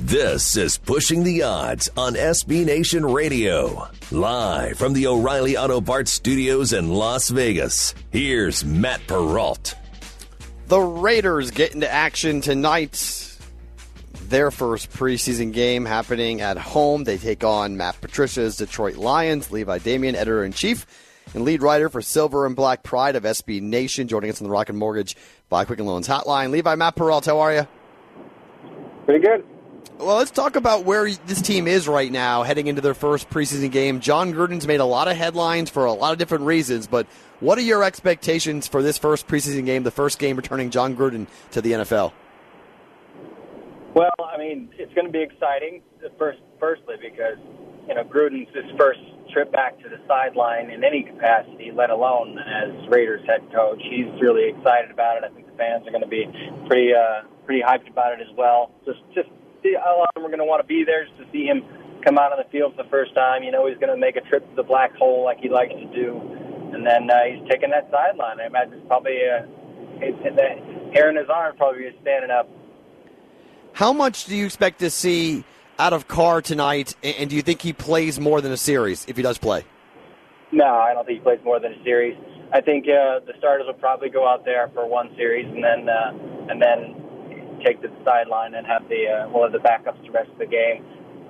This is Pushing the Odds on SB Nation Radio. Live from the O'Reilly Auto Parts Studios in Las Vegas, here's Matt Perrault. The Raiders get into action tonight. Their first preseason game happening at home. They take on Matt Patricia's Detroit Lions. Levi Damien, editor-in-chief and lead writer for Silver and Black Pride of SB Nation, joining us on the Rocket Mortgage by Quicken Loans hotline. Levi, Matt Perrault, how are you? Pretty good. Well, let's talk about where this team is right now heading into their first preseason game. Jon Gruden's made a lot of headlines for a lot of different reasons, but what are your expectations for this first preseason game, the first game returning Jon Gruden to the NFL? Well, I mean, it's going to be exciting, firstly, because, Gruden's his first trip back to the sideline in any capacity, let alone as Raiders head coach. He's really excited about it. I think the fans are going to be pretty hyped about it as well. Just a lot of them are going to want to be there just to see him come out on the field for the first time. He's going to make a trip to the black hole like he likes to do, and then he's taking that sideline. I imagine it's probably the hair in his arm probably is standing up. How much do you expect to see out of Carr tonight, and do you think he plays more than a series if he does play? No, I don't think he plays more than a series. I think the starters will probably go out there for one series and then take to the sideline and have the backups the rest of the game.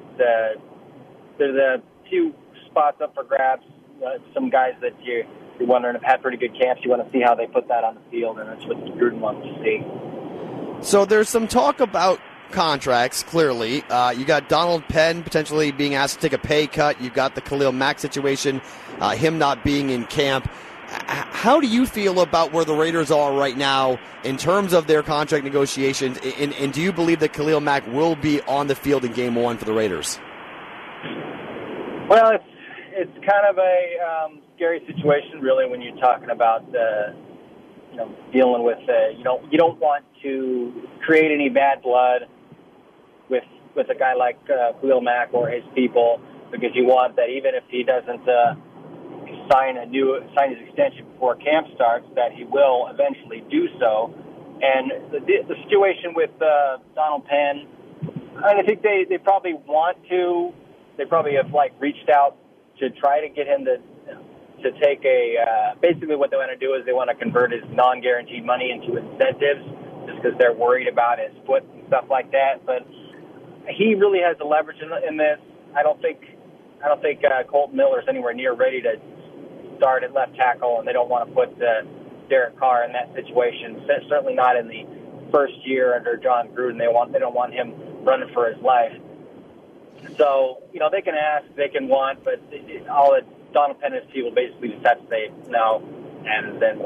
There's a few spots up for grabs. Some guys that you're wondering have had pretty good camps. You want to see how they put that on the field, and that's what Gruden wants to see. So there's some talk about contracts, clearly. You got Donald Penn potentially being asked to take a pay cut. You've got the Khalil Mack situation, him not being in camp. How do you feel about where the Raiders are right now in terms of their contract negotiations, and do you believe that Khalil Mack will be on the field in Game 1 for the Raiders? Well, it's kind of a scary situation, really, when you're talking about dealing with you don't want to create any bad blood with a guy like Khalil Mack or his people, because you want that even if he doesn't sign his extension before camp starts, that he will eventually do so. And the situation with Donald Penn, I think they probably want to. They probably have reached out to try to get him to take basically what they want to do is they want to convert his non-guaranteed money into incentives, just because they're worried about his foot and stuff like that. But he really has the leverage in this. I don't think Colton Miller is anywhere near ready to start at left tackle, and they don't want to put Derek Carr in that situation. Certainly not in the first year under Jon Gruden. They don't want him running for his life. So they can ask, they can want, but all that Donald Penn and his people basically just have to say no, and then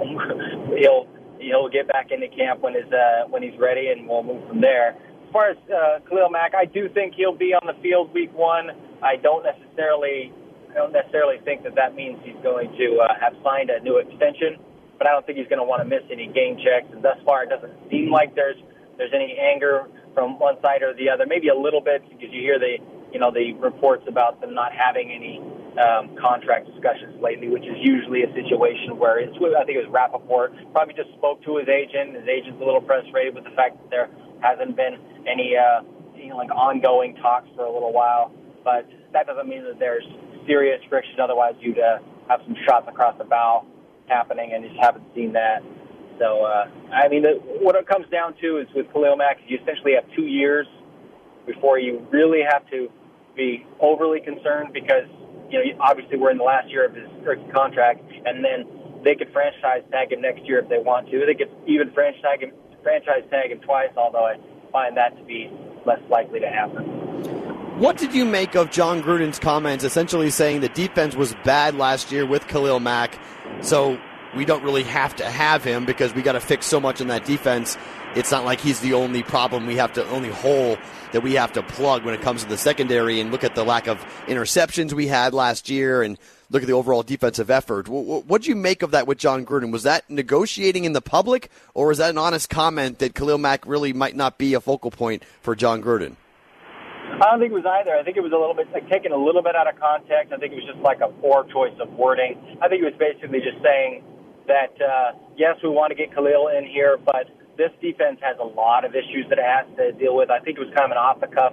he'll get back into camp when he's ready, and we'll move from there. As far as Khalil Mack, I do think he'll be on the field week 1. I don't necessarily think that means he's going to have signed a new extension, but I don't think he's going to want to miss any game checks. And thus far, it doesn't seem like there's any anger from one side or the other. Maybe a little bit, because you hear the reports about them not having any contract discussions lately, which is usually a situation where I think it was Rappaport probably just spoke to his agent. His agent's a little frustrated with the fact that there hasn't been any ongoing talks for a little while, but that doesn't mean that there's serious friction. Otherwise, you'd have some shots across the bow happening, and you just haven't seen that. So, what it comes down to is with Khalil Mack, you essentially have 2 years before you really have to be overly concerned, because obviously we're in the last year of his rookie contract, and then they could franchise tag him next year if they want to. They could even franchise tag him twice, although I find that to be less likely to happen. What did you make of Jon Gruden's comments essentially saying the defense was bad last year with Khalil Mack, so we don't really have to have him because we got to fix so much in that defense? It's not like he's the only problem only hole that we have to plug when it comes to the secondary, and look at the lack of interceptions we had last year and look at the overall defensive effort. What did you make of that with Jon Gruden? Was that negotiating in the public, or was that an honest comment that Khalil Mack really might not be a focal point for Jon Gruden? I don't think it was either. I think it was a little bit taken a little bit out of context. I think it was just like a poor choice of wording. I think it was basically just saying that, yes, we want to get Khalil in here, but this defense has a lot of issues that it has to deal with. I think it was kind of an off-the-cuff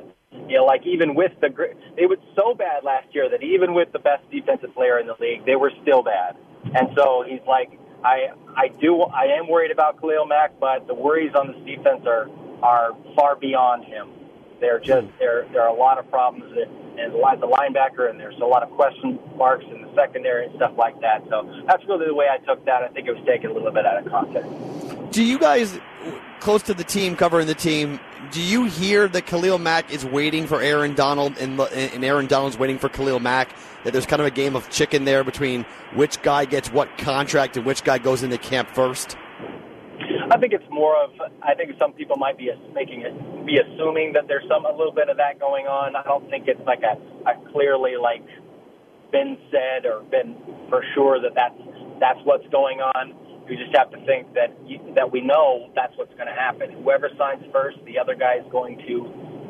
You know, like even with it was so bad last year that even with the best defensive player in the league, they were still bad. And so he's like, I am worried about Khalil Mack, but the worries on this defense are far beyond him. They're just there are a lot of problems and the linebacker, and there's a lot of question marks in the secondary and stuff like that. So that's really the way I took that. I think it was taken a little bit out of context. Do you guys, close to the team, covering the team, do you hear that Khalil Mack is waiting for Aaron Donald and Aaron Donald's waiting for Khalil Mack, that there's kind of a game of chicken there between which guy gets what contract and which guy goes into camp first? I think it's more of, I think some people might be assuming that there's a little bit of that going on. I don't think it's like a clearly like been said or been for sure that's what's going on. You just have to think that we know that's what's going to happen. Whoever signs first, the other guy is going to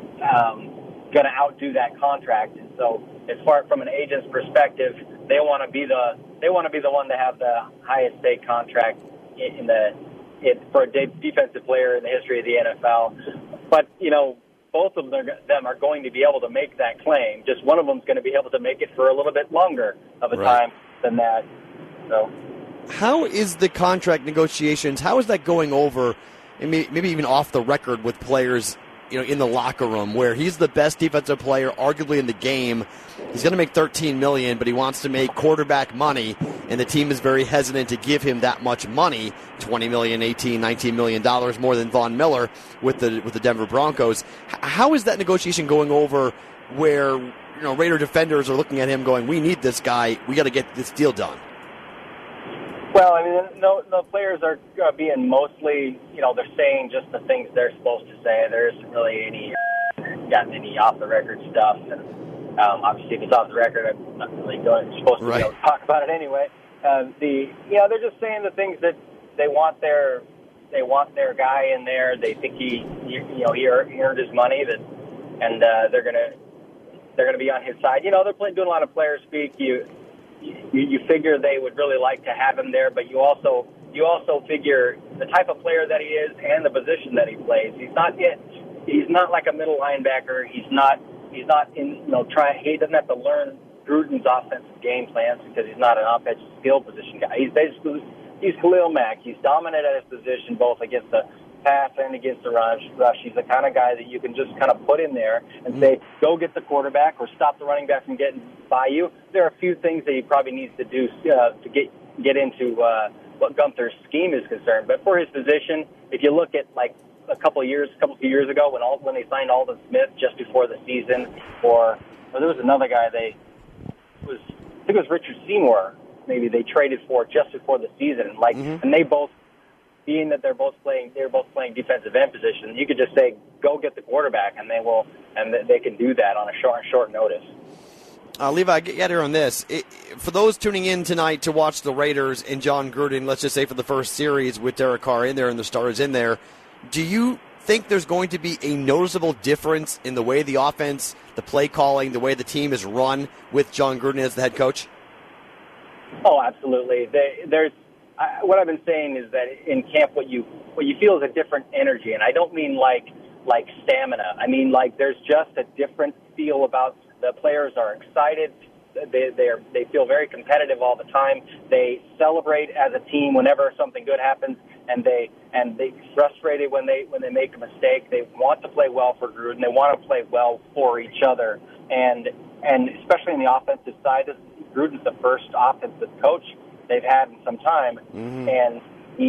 outdo that contract. And so, as far from an agent's perspective, they want to be the one to have the highest paid contract for a defensive player in the history of the NFL. But you know, both of them are going to be able to make that claim. Just one of them is going to be able to make it for a little bit longer of a time than that. So. How is the contract negotiations? How is that going over, maybe even off the record with players, you know, in the locker room, where he's the best defensive player, arguably in the game. He's going to make $13 million, but he wants to make quarterback money, and the team is very hesitant to give him that much money, $20 million, $18, $19 million more than Von Miller with the Denver Broncos. How is that negotiation going over, where, you know, Raider defenders are looking at him going, "We need this guy. We got to get this deal done"? Well, I mean, the players are being mostly, you know, they're saying just the things they're supposed to say. There isn't really any off-the-record stuff. And obviously, if it's off the record, I'm not really supposed to be able to talk about it anyway. They're just saying the things that they want their guy in there. They think he earned his money, and they're gonna be on his side. You know, they're doing a lot of player speak. You figure they would really like to have him there, but you also figure the type of player that he is and the position that he plays. He's not like a middle linebacker. He doesn't have to learn Gruden's offensive game plans because he's not an offensive skill position guy. He's Khalil Mack. He's dominant at his position both against the pass and against the rush. He's the kind of guy that you can just kind of put in there and say, go get the quarterback or stop the running back from getting by you. There are a few things that he probably needs to do to get into what Gunther's scheme is concerned. But for his position, if you look at like a couple of years ago when they signed Aldon Smith just before the season, or there was another guy I think it was Richard Seymour, maybe they traded for just before the season, and they both, being that they're both playing defensive end position, you could just say, go get the quarterback, and they can do that on a short notice. Levi, I get here on this. For those tuning in tonight to watch the Raiders and John Gruden, let's just say for the first series with Derek Carr in there and the starters in there, do you think there's going to be a noticeable difference in the way the offense, the play calling, the way the team is run with John Gruden as the head coach? Oh, absolutely. What I've been saying is that in camp, what you feel is a different energy, and I don't mean like stamina. I mean like there's just a different feel about the players are excited. They feel very competitive all the time. They celebrate as a team whenever something good happens, and they frustrated when they make a mistake. They want to play well for Gruden. They want to play well for each other, and especially in the offensive side, Gruden's the first offensive coach they've had in some time, and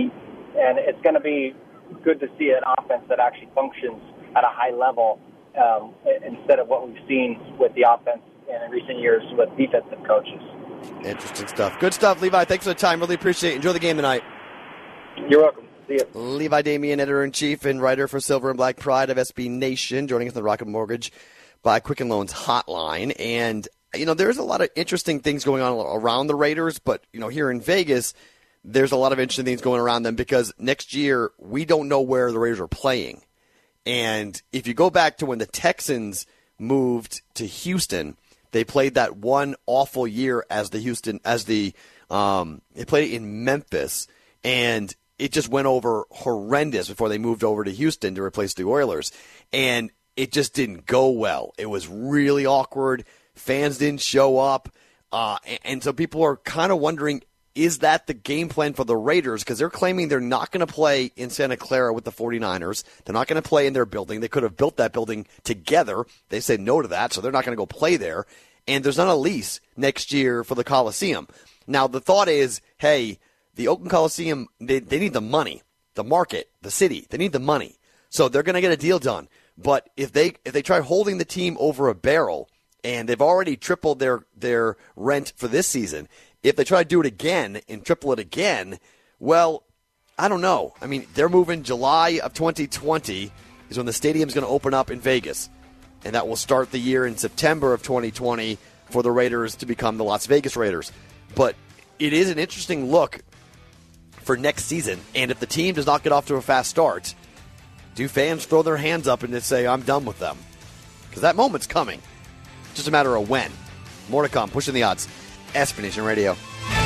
it's going to be good to see an offense that actually functions at a high level instead of what we've seen with the offense in recent years with defensive coaches. Interesting stuff. Good stuff, Levi. Thanks for the time. Really appreciate it. Enjoy the game tonight. You're welcome. See you. Levi Damien, editor-in-chief and writer for Silver and Black Pride of SB Nation, joining us on the Rocket Mortgage by Quicken Loans hotline. And you know, there's a lot of interesting things going on around the Raiders, but, you know, here in Vegas, there's a lot of interesting things going around them because next year we don't know where the Raiders are playing. And if you go back to when the Texans moved to Houston, they played that one awful year they played it in Memphis, and it just went over horrendous before they moved over to Houston to replace the Oilers. And it just didn't go well. It was really awkward. Fans didn't show up. And so people are kind of wondering, is that the game plan for the Raiders? Because they're claiming they're not going to play in Santa Clara with the 49ers. They're not going to play in their building. They could have built that building together. They said no to that, so they're not going to go play there. And there's not a lease next year for the Coliseum. Now, the thought is, hey, the Oakland Coliseum, they need the money, the market, the city. They need the money. So they're going to get a deal done. But if they try holding the team over a barrel, and they've already tripled their rent for this season, if they try to do it again and triple it again, well, I don't know. I mean, they're moving July of 2020 is when the stadium's going to open up in Vegas. And that will start the year in September of 2020 for the Raiders to become the Las Vegas Raiders. But it is an interesting look for next season. And if the team does not get off to a fast start, do fans throw their hands up and just say, I'm done with them? Because that moment's coming. Just a matter of when. More to come. Pushing the odds. SB Nation Radio.